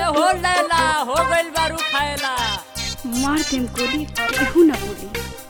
हो लैला हो गइल बारू खाएला। मार देम गोली केहू ना बोली।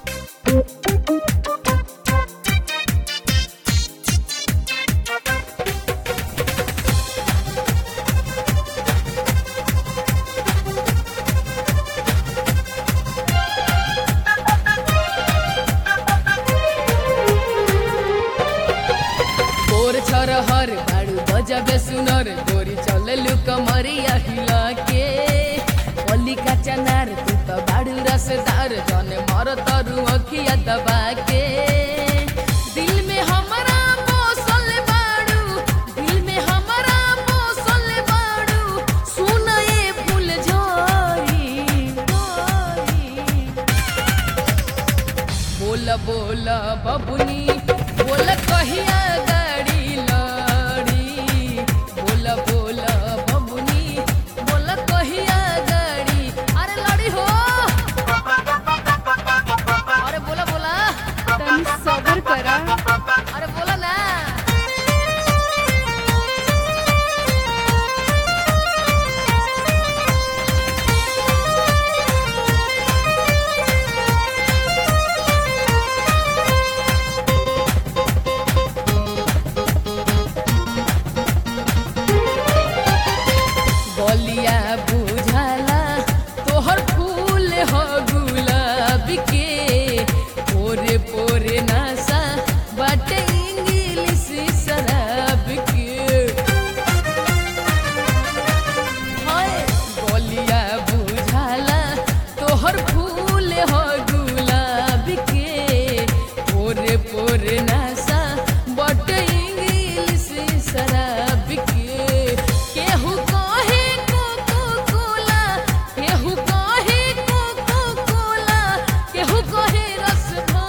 हर बाड़ू बजाबे सुनर गोरी चले लू कमरिया हिला के पली का चनार तू तो बाड़ू रसदार जाने मर तरु अखिया दबा के दिल में हमारा मौसल बाड़ू दिल में हमारा मौसल बाड़ू सुन ये फूल झड़ी बोला बोला बबुनी बोला कहिया सबर करा। अरे बोला ना। बलिया बुझाला तोहर फूल हो गुलाब के पोरे पोरे नासा बाटे इंग्लिश शराब के हाय बलिया बुझाला तोहर फूल हो गुलाब के पोरे पोरे नासा बाटे इंग्लिश शराब के केहू कहे कोको कोला केहू कहे कोको कोला केहू कहे रस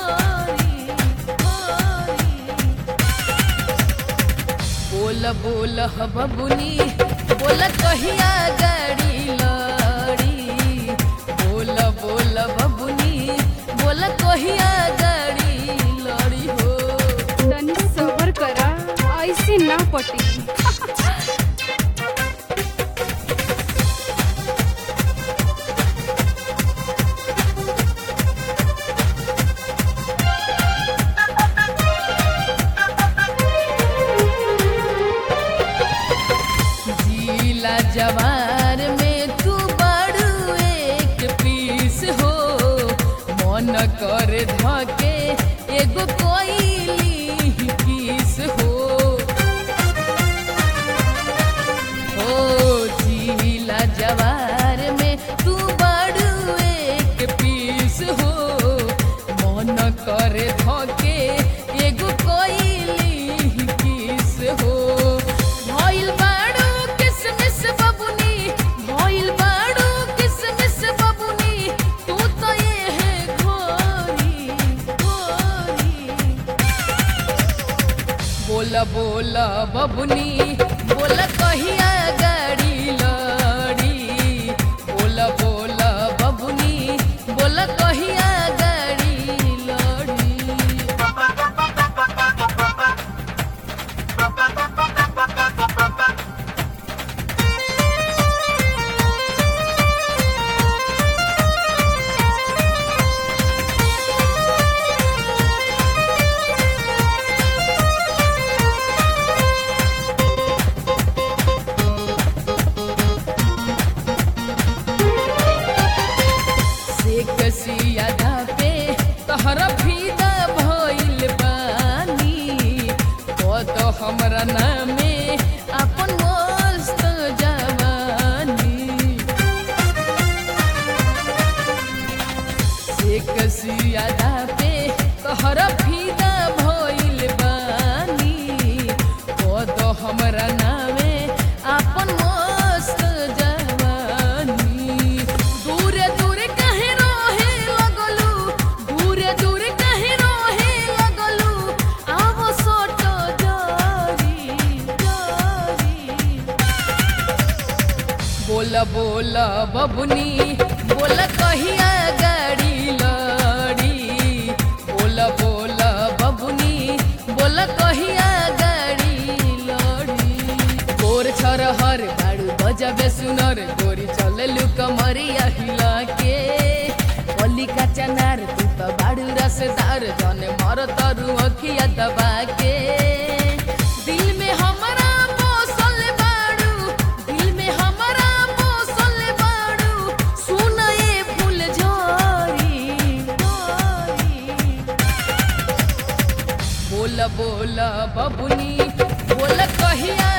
बोला बोला बबुनी बोला कहिया गाड़ी लड़ी बोला बोला बबुनी बोला कहिया गाड़ी लड़ी हो तनी सबर करा ऐसे ना पटी। जवार में तू बड़ू एक पीस हो मन कर धके एगो कोइली किस हो जिला जवार में तू बड़ू एक पीस हो मन कर धके एगो कोइली किस हो भइल बोला बोला बबुनी बोला कहिया गाड़ी लड़ी बोला बोला बबुनी बोला कहिया गाड़ी लड़ी। तोहरा फीदा भइल बानी तो हमरा नामे अपन मस्त जवानी से कसियादा पे तोहरा फीदा भइल बानी तो हमरा नामे अपन मस्त जवानी दूरे दूरे कहे रहे लगलू दूरे दूरे कहे रहे लगलू आव सोट जरी जरी बोला बोला बबुनी बोला कहिया गाड़ी लड़ी बोला बोला बबुनी बोला कहिया गाड़ी लड़ी गोर छर हर बाड़ू गजबे सुनर गोरी चलेलु कमरिया हिला के पली का चनार तू तो बाड़ू रसदार जाने मर तरु अखिया दबा के दिल में हमारा बसल बाड़ू दिल में हमारा बसल बाड़ू सुन ये फूल झड़ी बोला बोला बबुनी बोला कहिया